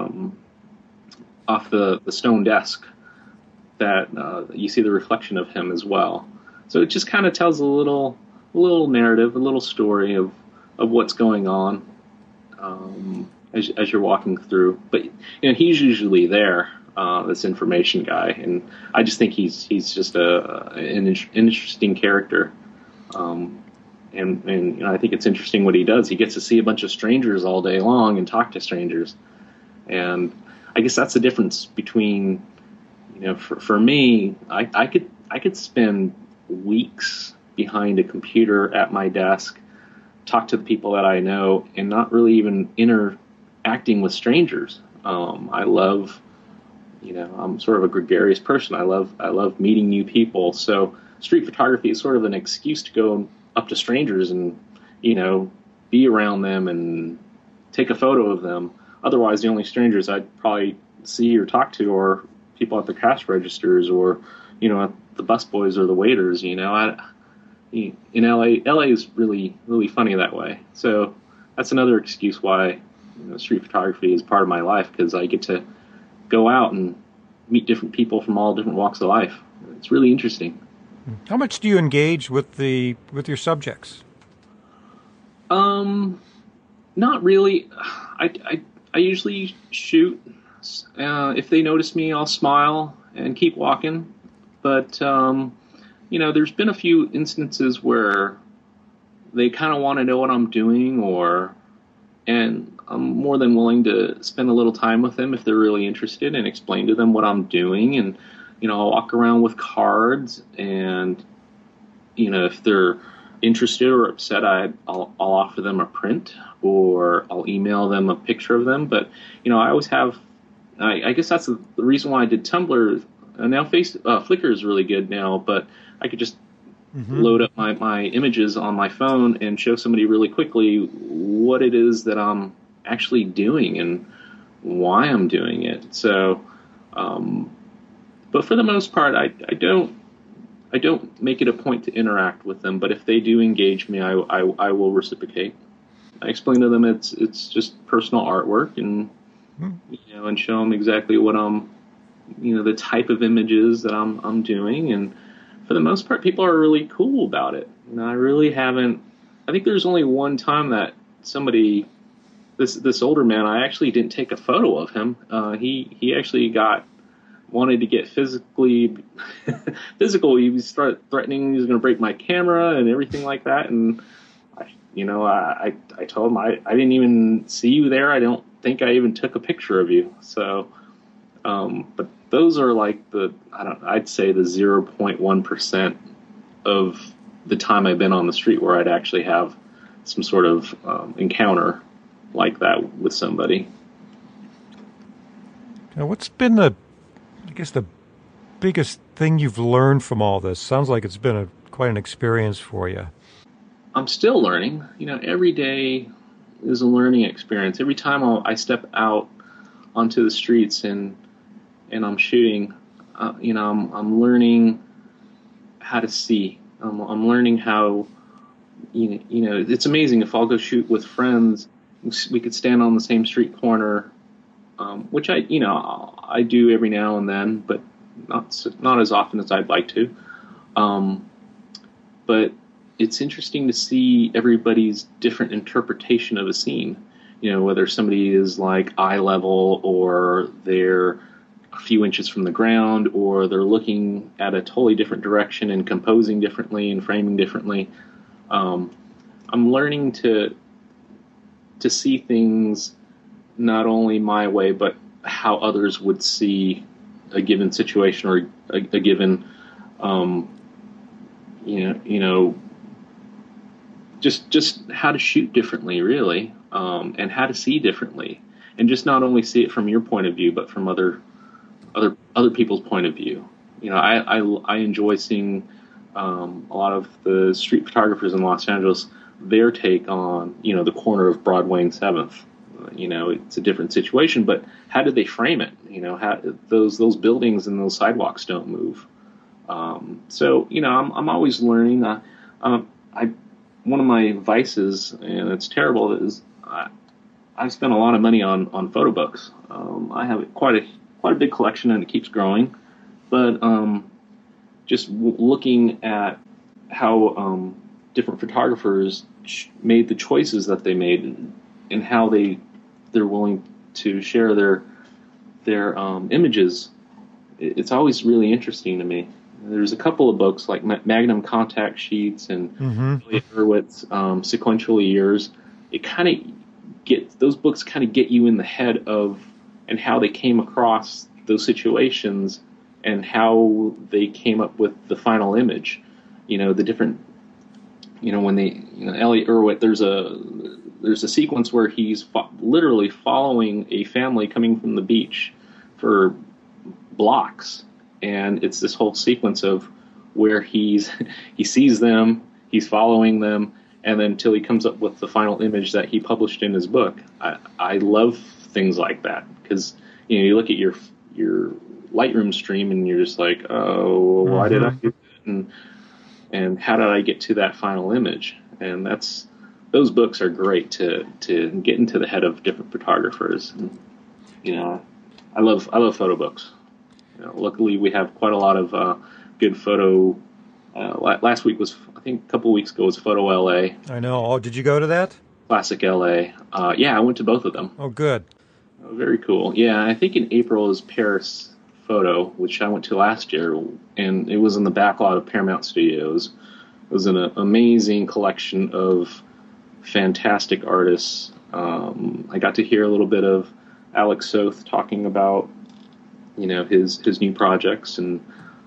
off the stone desk that you see the reflection of him as well. So it just kind of tells a little narrative, a little story of what's going on as you're walking through. But he's usually there, this information guy, and I just think he's just an interesting character. And I think it's interesting what he does. He gets to see a bunch of strangers all day long and talk to strangers. And I guess that's the difference between, for me, I could spend weeks behind a computer at my desk, talk to the people that I know, and not really even interacting with strangers. I love, I'm sort of a gregarious person. I love meeting new people. So street photography is sort of an excuse to go up to strangers and be around them and take a photo of them. Otherwise, the only strangers I'd probably see or talk to are people at the cash registers or, at the busboys or the waiters. In LA is really, really funny that way. So that's another excuse why street photography is part of my life, because I get to go out and meet different people from all different walks of life. It's really interesting. How much do you engage with your subjects? Not really. I usually shoot. If they notice me, I'll smile and keep walking. But there's been a few instances where they kind of want to know what I'm doing, and I'm more than willing to spend a little time with them if they're really interested and explain to them what I'm doing. And I'll walk around with cards, and if they're interested or upset, I'll offer them a print, or I'll email them a picture of them. But I always have. I guess that's the reason why I did Tumblr. Now Flickr is really good now, but I could just load up my images on my phone and show somebody really quickly what it is that I'm actually doing and why I'm doing it. So, but for the most part, I don't make it a point to interact with them. But if they do engage me, I will reciprocate. I explain to them it's just personal artwork, and and show them exactly what I'm, the type of images that I'm doing. And for the most part, people are really cool about it. I really haven't. I think there's only one time that somebody, this older man, I actually didn't take a photo of him. He actually wanted to get physical. He started threatening he was going to break my camera and everything like that. And I told him I didn't even see you there. I don't think I even took a picture of you. So, but those are like I'd say the 0.1% of the time I've been on the street where I'd actually have some sort of encounter like that with somebody. Now, what's been the biggest thing you've learned from all this? Sounds like it's been quite an experience for you. I'm still learning. Every day is a learning experience. Every time I step out onto the streets and I'm shooting, I'm learning how to see. I'm learning how, it's amazing. If I'll go shoot with friends, we could stand on the same street corner, which I do every now and then, but not as often as I'd like to. But it's interesting to see everybody's different interpretation of a scene. Whether somebody is like eye level, or they're a few inches from the ground, or they're looking at a totally different direction and composing differently and framing differently. I'm learning to see things not only my way, but how others would see a given situation or a given, just how to shoot differently, really, and how to see differently, and just not only see it from your point of view, but from other people's point of view. I enjoy seeing a lot of the street photographers in Los Angeles, their take on the corner of Broadway and 7th. It's a different situation, but how did they frame it? How those buildings and those sidewalks don't move. So I'm always learning. One of my vices, and it's terrible, is I've spent a lot of money on photo books. I have quite a big collection, and it keeps growing. But just looking at how different photographers made the choices that they made, and how they're willing to share their images, it's always really interesting to me. There's a couple of books like Magnum Contact Sheets and Elliot Erwitt's Sequentially Yours. Those books kind of get you in the head of and how they came across those situations and how they came up with the final image. The different, when Elliot Erwitt, there's a sequence where he's literally following a family coming from the beach for blocks. And it's this whole sequence of where he sees them, he's following them, and then until he comes up with the final image that he published in his book. I love things like that because you look at your Lightroom stream and you're just like, oh, why did I do that? And how did I get to that final image? And those books are great to get into the head of different photographers. And, I love photo books. Luckily, we have quite a lot of good photo. Last week I think a couple weeks ago was Photo LA. I know. Oh, did you go to that? Classic LA. Yeah, I went to both of them. Oh, good. Very cool. Yeah, I think in April is Paris Photo, which I went to last year, and it was in the back lot of Paramount Studios. It was an amazing collection of fantastic artists. I got to hear a little bit of Alex Soth talking about, his new projects, and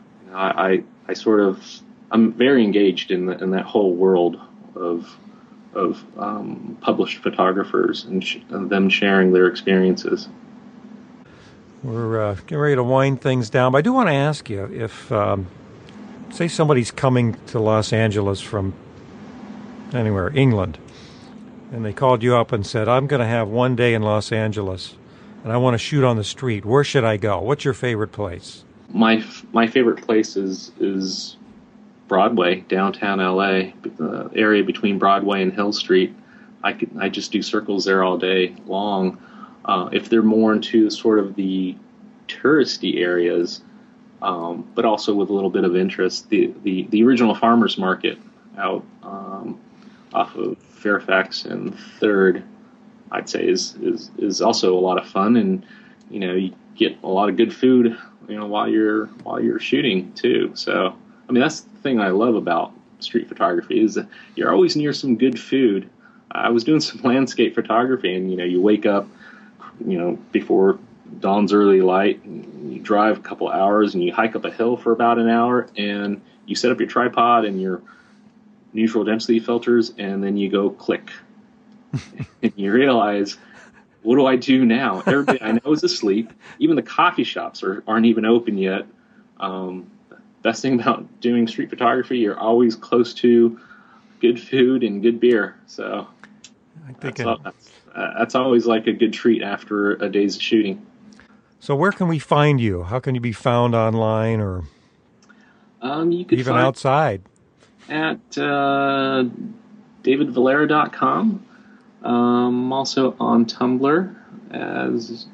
I'm very engaged in that whole world of published photographers and them sharing their experiences. We're getting ready to wind things down, but I do want to ask you if, say somebody's coming to Los Angeles from anywhere, England, and they called you up and said, I'm going to have one day in Los Angeles, and I want to shoot on the street. Where should I go? What's your favorite place? My favorite place is Broadway, downtown LA, the area between Broadway and Hill Street. I just do circles there all day long. If they're more into sort of the touristy areas, but also with a little bit of interest, the original farmers market out off of Fairfax and Third, I'd say is also a lot of fun, and you get a lot of good food while you're shooting too. So I mean that's the thing I love about street photography is that you're always near some good food. I was doing some landscape photography, and you wake up before dawn's early light, and you drive a couple hours and you hike up a hill for about an hour, and you set up your tripod and your neutral density filters, and then you go click. And you realize, what do I do now? Everybody I know is asleep. Even the coffee shops aren't even open yet. Best thing about doing street photography, you're always close to good food and good beer. So that's always like a good treat after a day's shooting. So where can we find you? How can you be found online or you could even outside? At davidvalera.com. Also on Tumblr as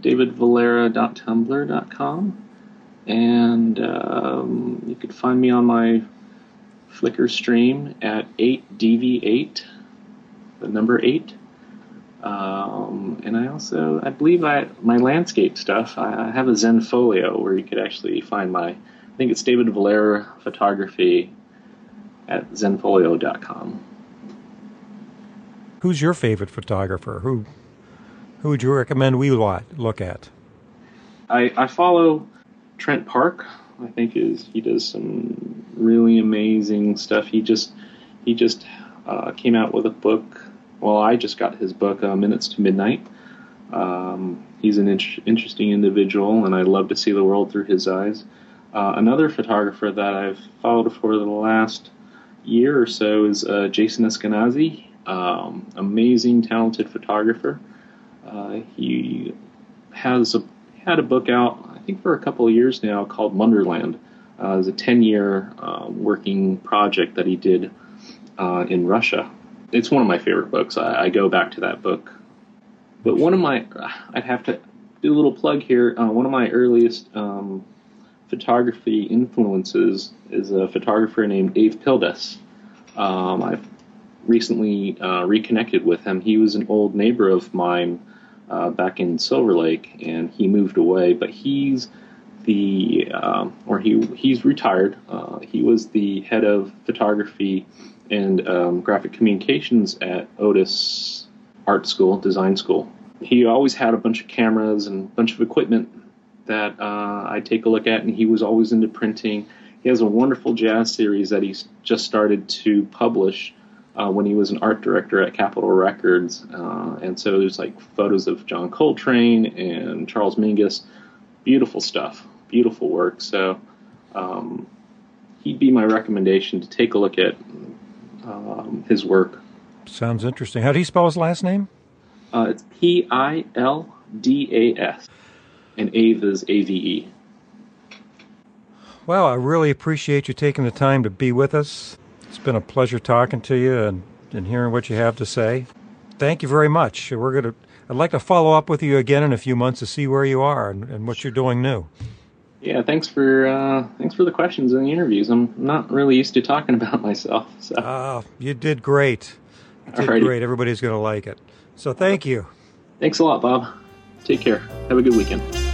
davidvalera.tumblr.com. And you could find me on my Flickr stream at 8dv8, the number 8. And I believe my landscape stuff, I have a Zenfolio where you could actually find I think it's David Valera Photography at zenfolio.com. Who's your favorite photographer? Who would you recommend we look at? I follow Trent Park. I think he does some really amazing stuff. He just came out with a book. Well, I just got his book, Minutes to Midnight. He's an interesting individual, and I love to see the world through his eyes. Another photographer that I've followed for the last year or so is Jason Eskenazi. Amazing, talented photographer. He had a book out, I think, for a couple of years now called Wonderland. It was a 10-year working project that he did in Russia. It's one of my favorite books. I go back to that book. But I'd have to do a little plug here. One of my earliest photography influences is a photographer named Ave Pildes. I've recently reconnected with him. He was an old neighbor of mine back in Silver Lake, and he moved away. But he's he's retired. He was the head of photography and graphic communications at Otis Art School, Design School. He always had a bunch of cameras and a bunch of equipment that I take a look at, and he was always into printing. He has a wonderful jazz series that he's just started to publish when he was an art director at Capitol Records. And so there's like photos of John Coltrane and Charles Mingus. Beautiful stuff, beautiful work. So he'd be my recommendation to take a look at his work. Sounds interesting. How do you spell his last name? It's Pildas, and Ave is AVE. Well, I really appreciate you taking the time to be with us. It's been a pleasure talking to you and hearing what you have to say. Thank you very much. I'd like to follow up with you again in a few months to see where you are and what you're doing new. Yeah, thanks for the questions and the interviews. I'm not really used to talking about myself. So. You did great. You did great. Everybody's going to like it. So thank you. Thanks a lot, Bob. Take care. Have a good weekend.